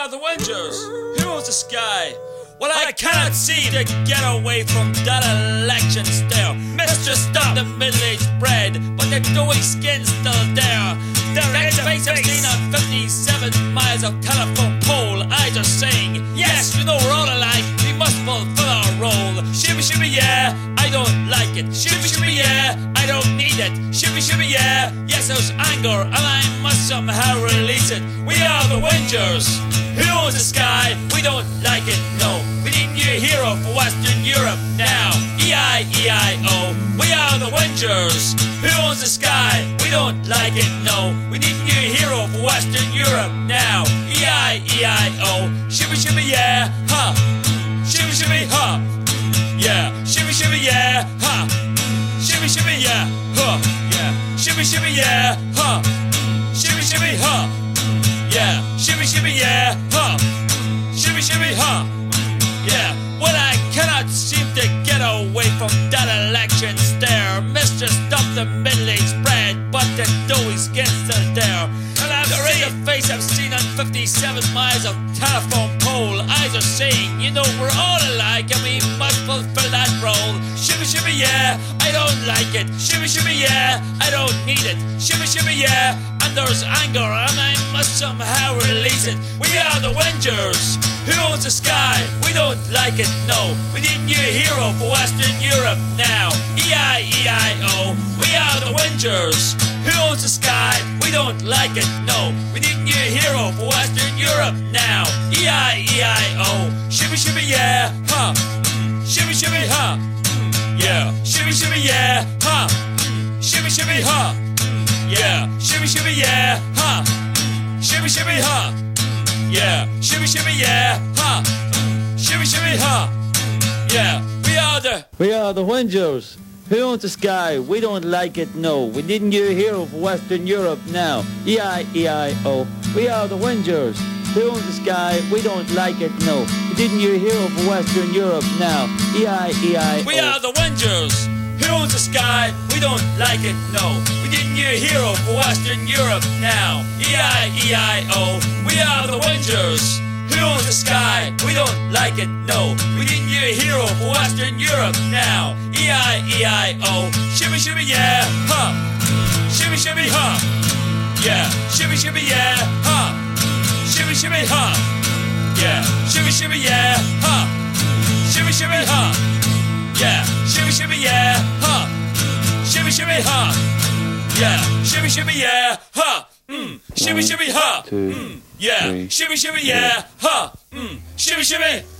are the Wingers. Who owns the sky? Well, I cannot see to get away from that election stare. Mr. Stop the middle-aged bread, but the doughy skin's still there. The red face I've seen on 57 miles of telephone pole. Eyes are saying, yes, you know we're all alike. We must fulfill our role. Shimmy, shimmy, yeah, I don't like it. Shimmy, shimmy, yeah, I don't need it. Shimmy, shimmy, yeah, yes, there's anger, and I must somehow release it. We are the Wingers. Who owns the sky? We don't like it, no. We need a new hero for Western Europe now. E-I-E-I-O. We are the Wingers. Who owns the sky? We don't like it, no. We need a new hero for Western Europe now. E-I-E-I-O. Shimmy, shimmy, yeah, ha. Shimmy, shimmy, ha. Yeah. Shimmy, shimmy, yeah, ha. Shimmy, shimmy, yeah, ha. Yeah. Shimmy, shimmy, yeah, ha. Shimmy, shimmy, ha. Yeah, shimmy, shimmy, yeah, huh. Shimmy, shimmy, huh. Yeah, well, I cannot seem to get away from that election stare. Mr. Stop the middle-aged bread, but the doughy skin's still there. And I've seen the face I've seen on 57 miles of telephone pole. Eyes are saying, you know, we're all alike and we must fulfill that role. Shimmy, shimmy, yeah, I don't like it. Shimmy, shimmy, yeah, I don't need it. Shimmy, shimmy, yeah, and there's anger and I must somehow release it. We are the Wingers. Who owns the sky? We don't like it, no. We need a new hero for Western Europe now. E-I-E-I-O. We are the Wingers. Who owns the sky? We don't like it, no. We need a new hero for Western Europe now. E-I-E-I-O. Shimmy, shimmy, yeah, huh. Shimmy, shimmy, huh. Yeah. Shimmy, shimmy, yeah, huh. Shimmy, shimmy, huh. Yeah. Shimmy, shimmy, yeah, huh. Shimmy, shimmy, huh. Yeah. Shimmy, shimmy, yeah, huh. Shimmy, shimmy, huh. Yeah. We are the Wingers. Who owns the sky? We don't like it, no. We need a new hero for Western Europe now. E-I-E-I-O. We are the Wingers. Who owns the sky? We don't like it, no. We need a new hero for Western Europe now. E-I-E-I-O. We are the Wingers. Who owns the sky? We don't like it, no. We need a new hero for Western Europe now. E-I-E-I-O. We are the Wingers. Who owns the sky? We don't like it, no. We need a new hero for Western Europe now. E-I-E-I-O. Shimmy, shimmy, yeah, huh. Shimmy, shimmy, huh. Yeah. Shimmy, shimmy, yeah, huh. Shimmy, shimmy, huh. Yeah. Shimmy, shimmy, yeah, huh. Shimmy, shimmy, huh. Yeah, shimmy, shimmy, yeah, huh. Shimmy, shimmy, huh. Yeah, shimmy, shimmy, yeah, huh. Shimmy, shimmy, huh. Yeah, shimmy, shimmy, yeah, huh. Shimmy, shimmy.